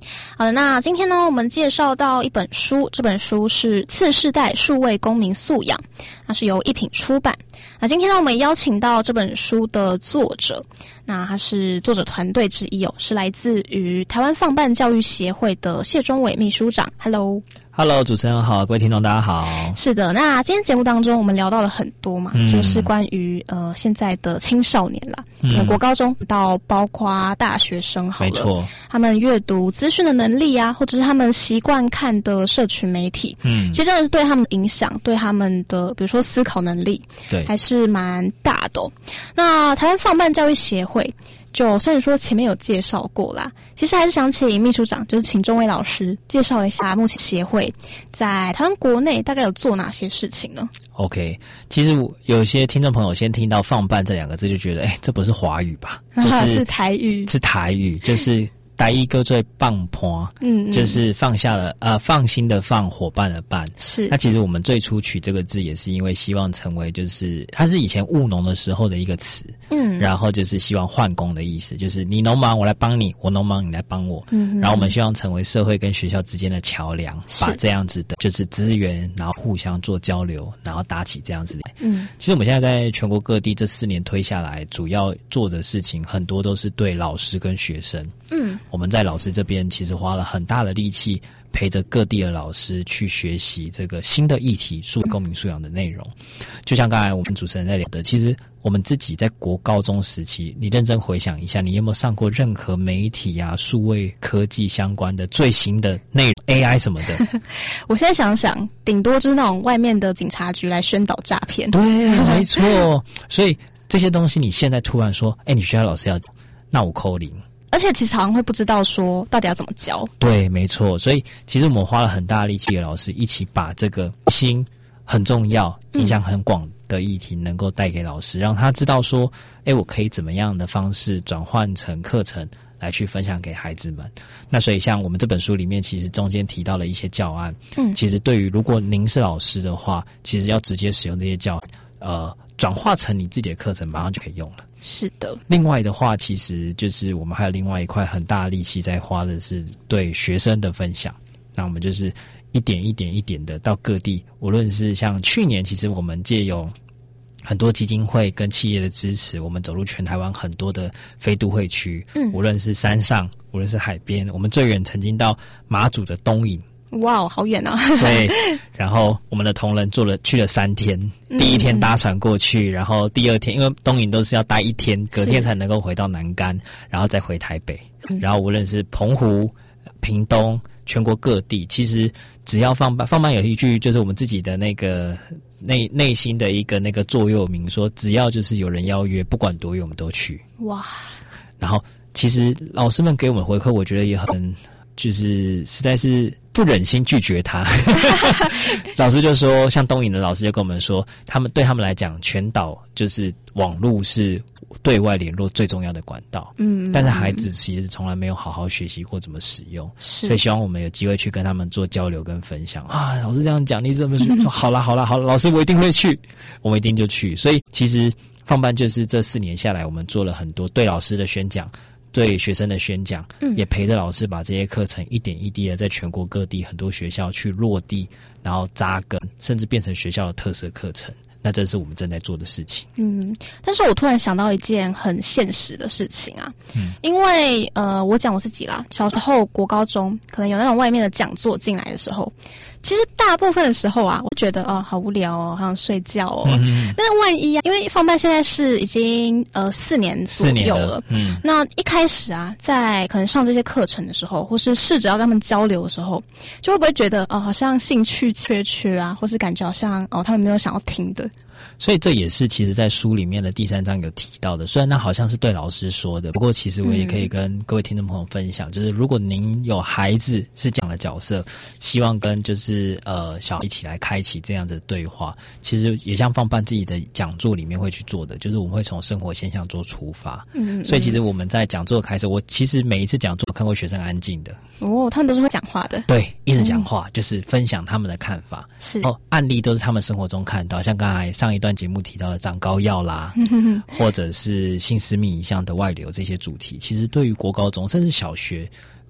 好的，那今天呢，我们介绍到一本书，这本书是《次世代数位公民素养》，那是由一品出版。那今天呢，我们邀请到这本书的作者，那他是作者团队之一是来自于台湾放办教育协会的谢忠伟秘书长。Hello， 主持人好，各位听众大家好。 是的，那今天节目当中我们聊到了很多嘛，就是关于现在的青少年啦，国高中到包括大学生好了，没错，他们阅读资讯的能力啊，或者是他们习惯看的社群媒体，其实真的是对他们的影响，对他们的比如说思考能力，对，还是蛮大的那台湾放办教育协会。就虽然说前面有介绍过啦，其实还是想请秘书长，就是请忠伟老师介绍一下目前协会在台湾国内大概有做哪些事情呢 ？OK， 其实有些听众朋友先听到放办这两个字就觉得，这不是华语吧？ 是台语， 就是台语叫做放伴，就是放下了放心的放，伙伴的伴。是。那其实我们最初取这个字也是因为希望成为就是它是以前务农的时候的一个词，然后就是希望换工的意思，就是你农忙我来帮你，我农忙你来帮我，然后我们希望成为社会跟学校之间的桥梁，把这样子的就是资源，然后互相做交流，然后搭起这样子的。其实我们现在在全国各地这4年推下来，主要做的事情很多都是对老师跟学生。我们在老师这边其实花了很大的力气，陪着各地的老师去学习这个新的议题，数位公民素养的内容。就像刚才我们主持人在聊的，其实我们自己在国高中时期，你认真回想一下，你有没有上过任何媒体啊、数位科技相关的最新的内容 AI 什么的？ 我现在想想，顶多就是那种外面的警察局来宣导诈骗。 对，没错。所以这些东西你现在突然说，你学校老师要，那我扣零。 而且其实好像会不知道说到底要怎么教。 对，没错。所以其实我们花了很大力气的老师一起把这个心很重要、影响很广的议题能够带给老师，让他知道说，我可以怎么样的方式转换成课程来去分享给孩子们。那所以像我们这本书里面其实中间提到了一些教案，其实对于如果您是老师的话，其实要直接使用这些教案，转化成你自己的课程，马上就可以用了。 是的。 另外的话，其实就是我们还有另外一块很大的力气在花的是对学生的分享。那我们就是一点的到各地，无论是像去年，其实我们借由很多基金会跟企业的支持，我们走入全台湾很多的非都会区，无论是山上，无论是海边，我们最远曾经到马祖的东引。 哇，好远啊！ 对，然后我们的同仁去了3天，第一天搭船过去，然后第2天，因为东引都是要待1天，隔天才能够回到南竿，然后再回台北。然后无论是澎湖、屏东，全国各地，其实只要放办有一句就是我们自己的那个内心的一个那个座右铭，说只要就是有人邀约，不管多远我们都去。哇！然后其实老师们给我们回馈，我觉得也很。就是实在是不忍心拒绝他老师就说，像东引的老师就跟我们说，对他们来讲，全岛就是网络是对外联络最重要的管道。但是孩子其实从来没有好好学习过怎么使用，所以希望我们有机会去跟他们做交流跟分享啊。老师这样讲，你怎么说？好啦，老师我一定会去，我们一定就去。所以其实放办就是这4年下来，我们做了很多对老师的宣讲，对学生的宣讲，也陪着老师把这些课程一点一滴的在全国各地很多学校去落地，然后扎根，甚至变成学校的特色课程。那这是我们正在做的事情。 但是我突然想到一件很现实的事情啊，因为我讲我自己啦，小时候国高中可能有那种外面的讲座进来的时候，其实大部分的时候啊，我觉得好无聊哦，好想睡觉哦。但是万一啊，因为放办现在是已经4年左右了，那一开始啊，在可能上这些课程的时候，或是试着要跟他们交流的时候，就会不会觉得好像兴趣缺啊，或是感觉好像他们没有想要听的。 所以这也是其实在书里面的第3章有提到的，虽然那好像是对老师说的，不过其实我也可以跟各位听众朋友分享，就是如果您有孩子是这样的角色，希望跟就是小孩一起来开启这样子的对话，其实也像放办自己的讲座里面会去做的，就是我们会从生活现象做出发。所以其实我们在讲座开始，我其实每一次讲座看过学生安静的他们都是会讲话的， 对，一直讲话，就是分享他们的看法，是案例都是他们生活中看到，像刚才上一段节目提到的长高药啦，或者是性私密影像的外流这些主题，其实对于国高中甚至小学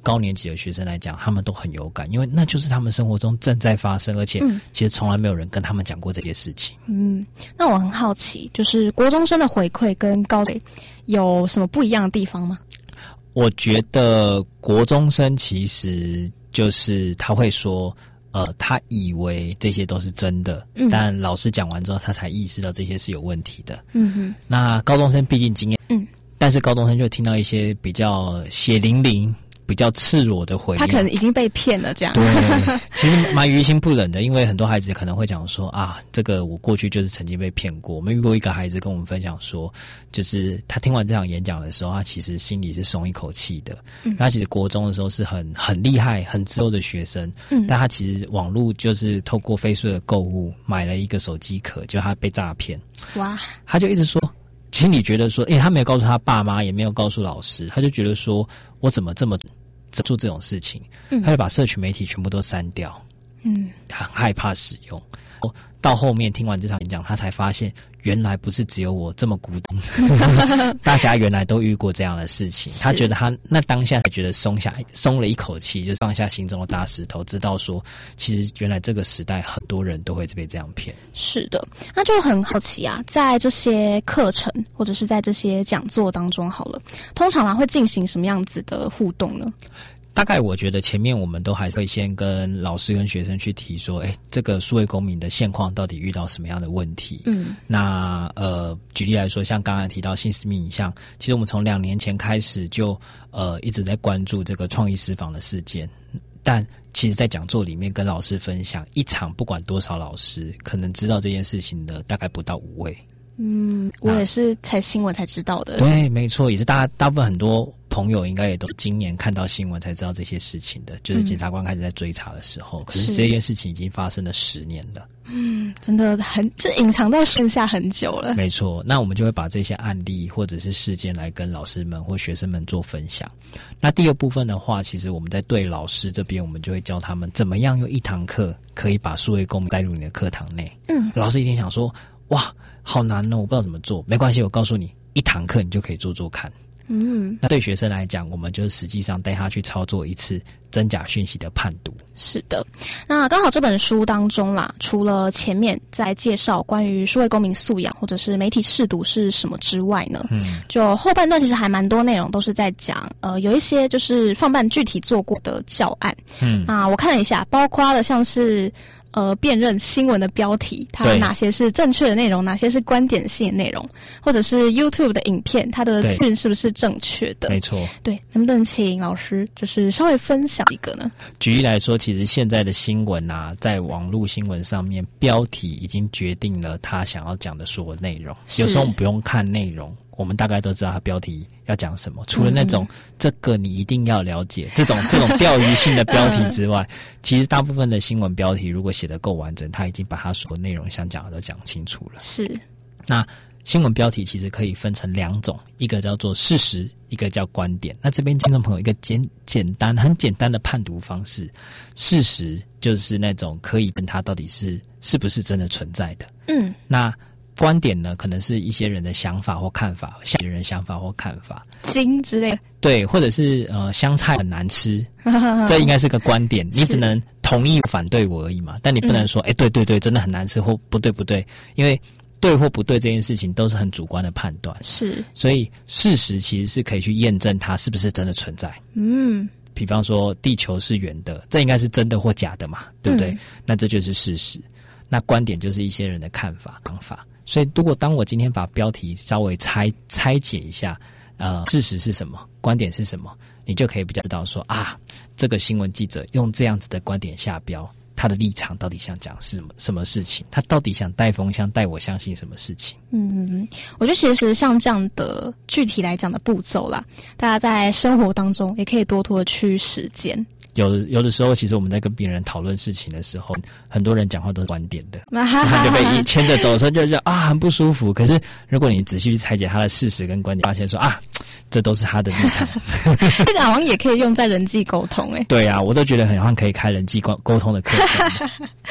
高年级的学生来讲，他们都很有感，因为那就是他们生活中正在发生，而且其实从来没有人跟他们讲过这些事情。 那我很好奇，就是国中生的回馈跟高中有什么不一样的地方吗？ 我觉得国中生其实就是他会说他以为这些都是真的，但老师讲完之后他才意识到这些是有问题的。那高中生毕竟经验，但是高中生就听到一些比较血淋淋比较赤裸的回应， 他可能已经被骗了这样。 对，其实蛮于心不忍的，因为很多孩子可能会讲说啊，这个我过去就是曾经被骗过。我们遇过一个孩子跟我们分享说，就是他听完这场演讲的时候，他其实心里是松一口气的。他其实国中的时候是很厉害很自由的学生，但他其实网络就是透过飞速的购物买了一个手机壳，就他被诈骗。哇！他就一直说，心里觉得说，他没有告诉他爸妈，也没有告诉老师，他就觉得说，我怎么做这种事情？他就把社群媒体全部都删掉，很害怕使用。到后面听完这场演讲，他才发现原来不是只有我这么孤单，大家原来都遇过这样的事情。他觉得他那当下才觉得松了一口气，就放下心中的大石头，知道说其实原来这个时代很多人都会被这样骗。 是的，那就很好奇啊，在这些课程或者是在这些讲座当中好了，通常会进行什么样子的互动呢？ 大概我觉得前面我们都还是会先跟老师跟学生去提说，这个数位公民的现况到底遇到什么样的问题？那举例来说，像刚才提到性私密影像，其实我们从2年前开始就一直在关注这个创意私访的事件，但其实在讲座里面跟老师分享，一场不管多少老师，可能知道这件事情的大概不到5位。 我也是才新闻才知道的。 对，没错，也是大部分很多朋友应该也都今年看到新闻才知道这些事情的，就是检察官开始在追查的时候，可是这件事情已经发生了10年了。 真的这隐藏在树下很久了。 没错，那我们就会把这些案例或者是事件来跟老师们或学生们做分享。那第二部分的话，其实我们在对老师这边，我们就会教他们怎么样用一堂课可以把数位公民带入你的课堂内。老师一定想说，哇，好难哦，我不知道怎么做。没关系，我告诉你，一堂课你就可以做做看。那对学生来讲，我们就实际上带他去操作一次真假讯息的判读。 是的，那刚好这本书当中啦，除了前面在介绍关于数位公民素养或者是媒体识读是什么之外呢，就后半段其实还蛮多内容都是在讲有一些就是放办具体做过的教案。那我看了一下，包括了像是辨认新闻的标题，它哪些是正确的内容，哪些是观点性的内容，或者是 YouTube 的影片，它的资讯是不是正确的？ 没错。对， 能不能请老师就是稍微分享一个呢？ 举例来说，其实现在的新闻啊，在网络新闻上面，标题已经决定了他想要讲的所有内容。有时候我们不用看内容，我们大概都知道他标题要讲什么。除了那种这个你一定要了解这种钓鱼性的标题之外，其实大部分的新闻标题如果写得够完整，他已经把他所有内容想讲的都讲清楚了。 是。 那新闻标题其实可以分成2种，一个叫做事实，一个叫观点。那这边听众朋友一个很简单的判读方式，事实就是那种可以问它到底是不是真的存在的。那观点呢，可能是一些人的想法或看法，下一人想法或看法， 经之类的。 对，或者是香菜很难吃，这应该是个观点，你只能同意反对我而已嘛，但你不能说对，真的很难吃，或不对，因为对或不对这件事情都是很主观的判断。 是， 所以事实其实是可以去验证它是不是真的存在。比方说地球是圆的，这应该是真的或假的嘛，对不对？那这就是事实。那观点就是一些人的看法、想法。所以如果当我今天把标题稍微拆解一下，事实是什么，观点是什么，你就可以比较知道说啊，这个新闻记者用这样子的观点下标，他的立场到底想讲什么事情，他到底想带风向带我相信什么事情。 我觉得其实像这样的具体来讲的步骤啦，大家在生活当中也可以多的去实践。 有的时候，其实我们在跟别人讨论事情的时候，很多人讲话都是观点的，他就被牵着走的时候就很不舒服。可是如果你仔细去拆解他的事实跟观点，发现说这都是他的立场。 这个好像也可以用在人际沟通。对啊，我都觉得很像可以开人际沟通的课程。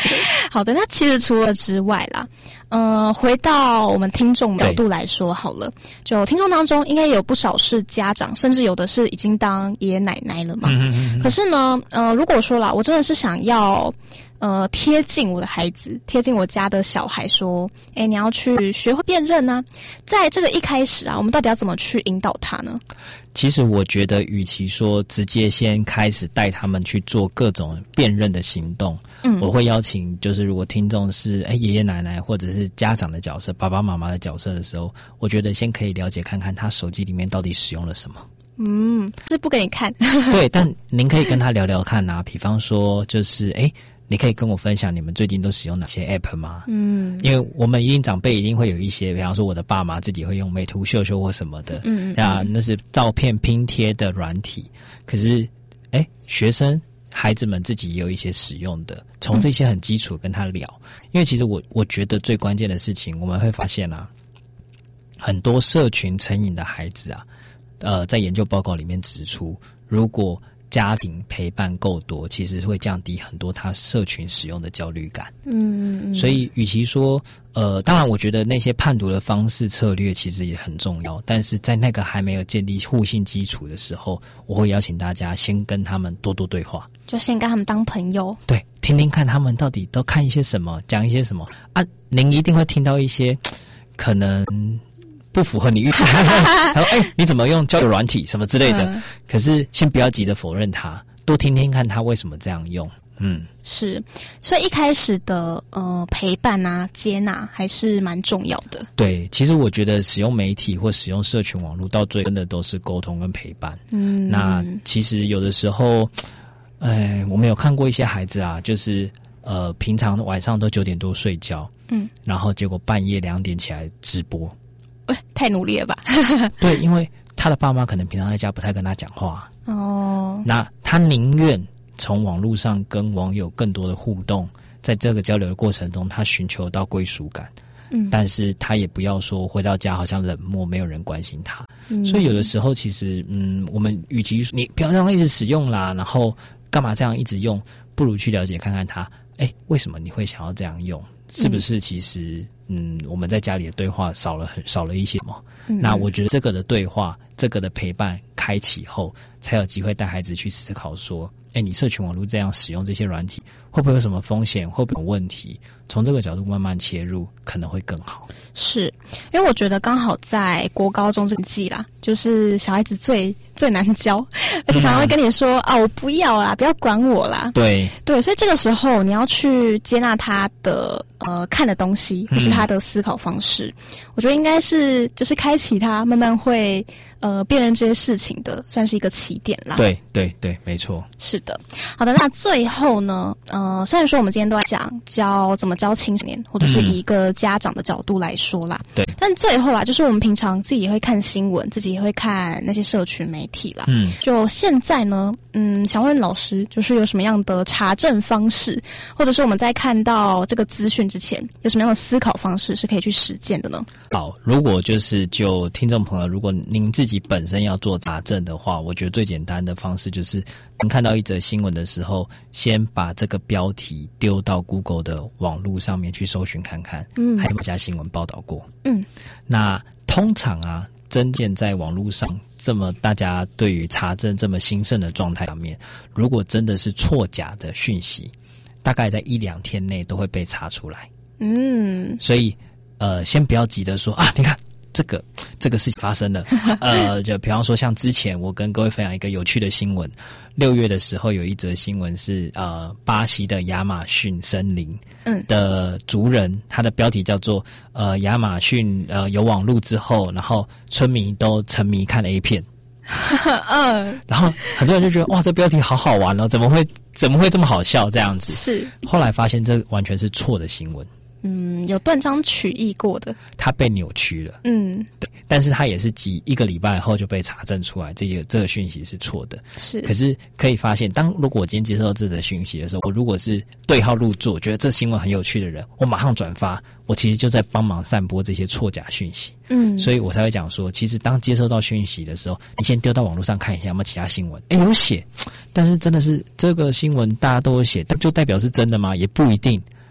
好的，那其实除了之外啦，回到我们听众角度来说好了，就听众当中应该有不少是家长，甚至有的是已经当爷爷奶奶了嘛。可是呢，如果说啦，我真的是想要贴近我的孩子，贴近我家的小孩，说，你要去学会辨认啊。在这个一开始啊，我们到底要怎么去引导他呢？ 其实我觉得，与其说直接先开始带他们去做各种辨认的行动，我会邀请，就是如果听众是爷爷奶奶或者是家长的角色，爸爸妈妈的角色的时候，我觉得先可以了解看看他手机里面到底使用了什么。 是不给你看。 对，但您可以跟他聊聊看啊，比方说就是你可以跟我分享你们最近都使用哪些 app 吗？因为我们一定长辈一定会有一些，比方说我的爸妈自己会用美图秀秀或什么的，那是照片拼贴的软体。可是，学生孩子们自己也有一些使用的，从这些很基础跟他聊。因为其实我觉得最关键的事情，我们会发现啊，很多社群成瘾的孩子啊，在研究报告里面指出，如果家庭陪伴够多，其实会降低很多他社群使用的焦虑感。所以与其说当然我觉得那些判读的方式策略其实也很重要，但是在那个还没有建立互信基础的时候，我会邀请大家先跟他们多多对话， 就先跟他们当朋友， 对，听听看他们到底都看一些什么，讲一些什么啊。您一定会听到一些可能不符合你预期，然后你怎么用交友软体什么之类的，可是先不要急着否认他，多听听看他为什么这样用。 是，所以一开始的陪伴啊、接纳还是蛮重要的。 对，其实我觉得使用媒体或使用社群网络，到最真的都是沟通跟陪伴。那其实有的时候，我们有看过一些孩子啊，就是平常晚上都9点多睡觉，然后结果半夜2点起来直播。 太努力了吧？ 对，因为他的爸妈可能平常在家不太跟他讲话，那他宁愿从网络上跟网友更多的互动，在这个交流的过程中，他寻求到归属感。但是他也不要说回到家好像冷漠，没有人关心他。所以有的时候其实，我们与其你不要让他一直使用啦，然后干嘛这样一直用，不如去了解看看他，为什么你会想要这样用？是不是其实我们在家里的对话少了一些什么？那我觉得这个的对话，这个的陪伴开启后，才有机会带孩子去思考说，你社群网络这样使用这些软体，会不会有什么风险？会不会有问题？从这个角度慢慢切入，可能会更好。 是，因为我觉得刚好在国高中这个季啦，就是小孩子最难教，而且常常会跟你说我不要啦，不要管我啦。 对， 所以这个时候你要去接纳他的看的东西，或是他的思考方式。我觉得应该是就是开启他慢慢会辨认这些事情的，算是一个起点啦。 对，没错。 是的，好的。那最后呢，虽然说我们今天都在讲怎么教青少年，或者是以一个家长的角度来说啦， 对。 但最后啦，就是我们平常自己也会看新闻，自己也会看那些社群媒体啦。就现在呢，想问老师，就是有什么样的查证方式，或者是我们在看到这个资讯之前，有什么样的思考方式是可以去实践的呢？ 好，如果就听众朋友，如果您自己本身要做查证的话，我觉得最简单的方式就是您看到一则新闻的时候，先把这个标题丢到 Google 的网络上面去搜寻看看，还有哪家新闻报道过。那通常啊，真正在网络上这么大家对于查证这么兴盛的状态下面，如果真的是错假的讯息，大概在1-2天内都会被查出来。所以先不要急着说你看这个事情发生了。就比方说像之前我跟各位分享一个有趣的新闻，6月的时候有一则新闻是巴西的亚马逊森林的族人，他的标题叫做亚马逊有网路之后，然后村民都沉迷看 A 片。然后很多人就觉得哇，这标题好好玩哦，怎么会这么好笑这样子？是，后来发现这完全是错的新闻。 有断章取义过的， 它被扭曲了。对，但是它也是1个礼拜后就被查证出来，这个讯息是错的。是，可是可以发现，如果我今天接受到这则讯息的时候，我如果是对号入座，觉得这新闻很有趣的人，我马上转发，我其实就在帮忙散播这些错假讯息。所以我才会讲说，其实当接收到讯息的时候，你先丢到网络上看一下有没有其他新闻。有写，但是真的是这个新闻大家都有写，就代表是真的吗？也不一定。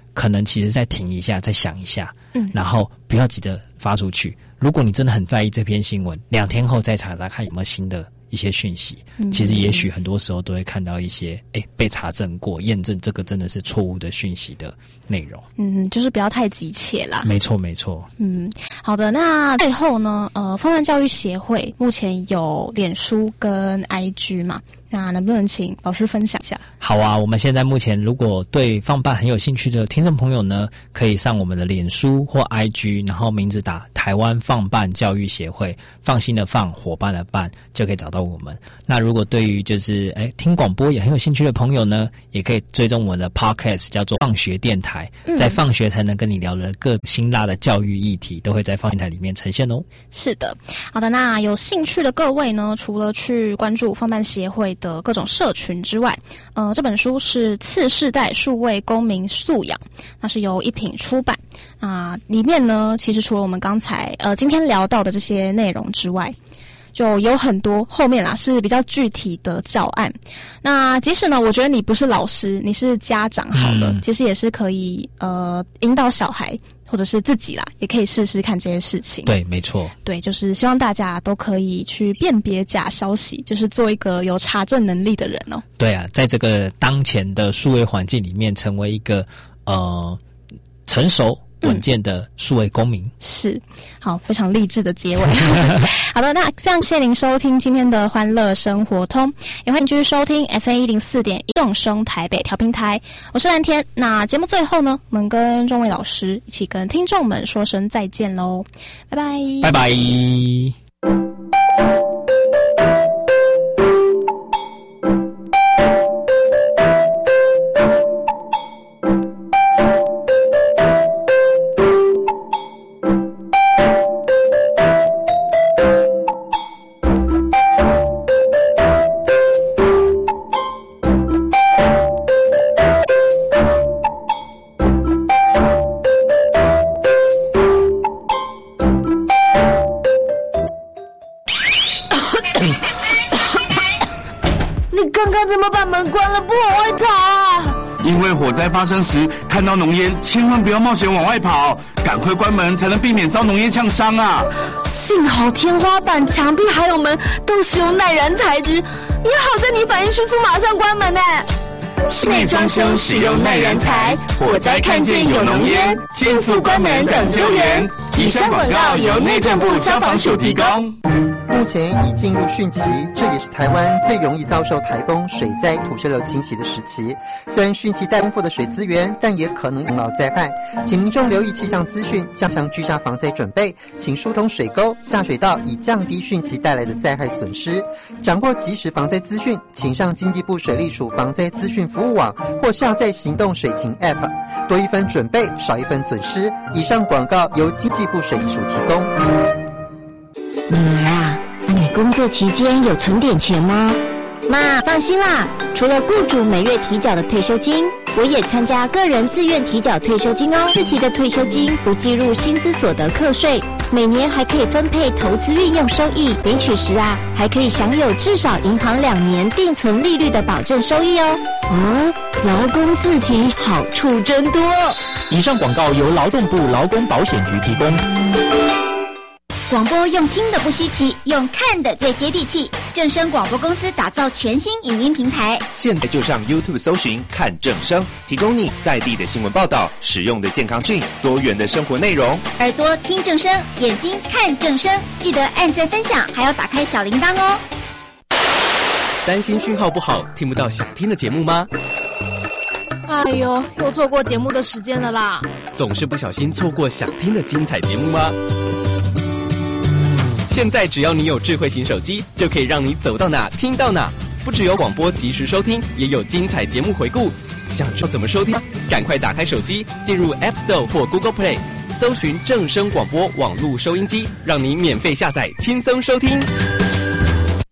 可能其实再停一下，再想一下，然后不要急着发出去。如果你真的很在意这篇新闻，2天后再查查看有没有新的一些讯息，其实也许很多时候都会看到一些被查证过、验证这个真的是错误的讯息的内容。 就是不要太急切啦。 没错没错。 好的，那最后呢，放办教育协会目前有脸书跟 IG 嘛？那能不能请老师分享一下？ 好啊，我们现在目前如果对放办很有兴趣的听众朋友呢，可以上我们的脸书或 IG， 然后名字打台湾放办教育协会，放心的放，伙伴的伴，就可以找到我们。那如果对于就是听广播也很有兴趣的朋友呢，也可以追踪我们的 Podcast， 叫做放学电台，在放学才能跟你聊的各辛辣的教育议题，都会在放电台里面呈现哦。 是的，好的，那有兴趣的各位呢，除了去关注放办协会的各种社群之外，这本书是次世代数位公民素养，那是由一品出版里面呢，其实除了我们刚才今天聊到的这些内容之外，就有很多后面啦是比较具体的教案。那即使呢，我觉得你不是老师，你是家长好了，其实也是可以引导小孩或者是自己啦，也可以试试看这些事情。 对，没错。 对，就是希望大家都可以去辨别假消息，就是做一个有查证能力的人哦。 对啊，在这个当前的数位环境里面，成为一个成熟稳健的数位公民。 是，好，非常励志的结尾。好的，那非常谢谢您收听今天的欢乐生活通，也欢迎继续收听 FM104.1众声台北调频台，我是蓝天。那节目最后呢，我们跟钟伟老师一起跟听众们说声再见喽，拜拜， 拜拜。 火灾发生时，看到浓烟，千万不要冒险往外跑，赶快关门，才能避免遭浓烟呛伤啊！ 幸好天花板、墙壁还有门都使用耐燃材质，也好在你反应迅速，马上关门呢。 室内装修使用耐燃材，火灾看见有浓烟，迅速关门等救援。以上广告由内政部消防署提供。 目前已进入汛期，这也是台湾最容易遭受台风、水灾、土石流侵袭的时期。虽然汛期带丰富的水资源，但也可能引发灾害，请民众留意气象资讯，加强居家防灾准备，请疏通水沟、下水道，以降低汛期带来的灾害损失。掌握即时防灾资讯，请上经济部水利署防灾资讯服务网或下载行动水情 App， 多一分准备，少一分损失。以上广告由经济部水利署提供。 女儿啊，你工作期间有存点钱吗？ 妈，放心啦，除了雇主每月提缴的退休金，我也参加个人自愿提缴退休金哦。自提的退休金不计入薪资所得课税，每年还可以分配投资运用收益，领取时啊，还可以享有至少银行2年定存利率的保证收益哦。 劳工自提好处真多。 以上广告由劳动部劳工保险局提供。 广播用听的不稀奇，用看的最接地气。正声广播公司打造全新影音平台， 现在就上 YouTube 搜寻看正声，提供你在地的新闻报道、实用的健康讯、多元的生活内容。 耳朵听正声，眼睛看正声，记得按赞分享，还要打开小铃铛哦。 担心讯号不好，听不到想听的节目吗？ 哎呦，又错过节目的时间了啦！ 总是不小心错过想听的精彩节目吗？现在只要你有智慧型手机，就可以让你走到哪听到哪。不只有广播及时收听，也有精彩节目回顾。想知道怎么收听？赶快打开手机，进入 App Store 或 Google Play， 搜寻正声广播网络收音机，让你免费下载，轻松收听。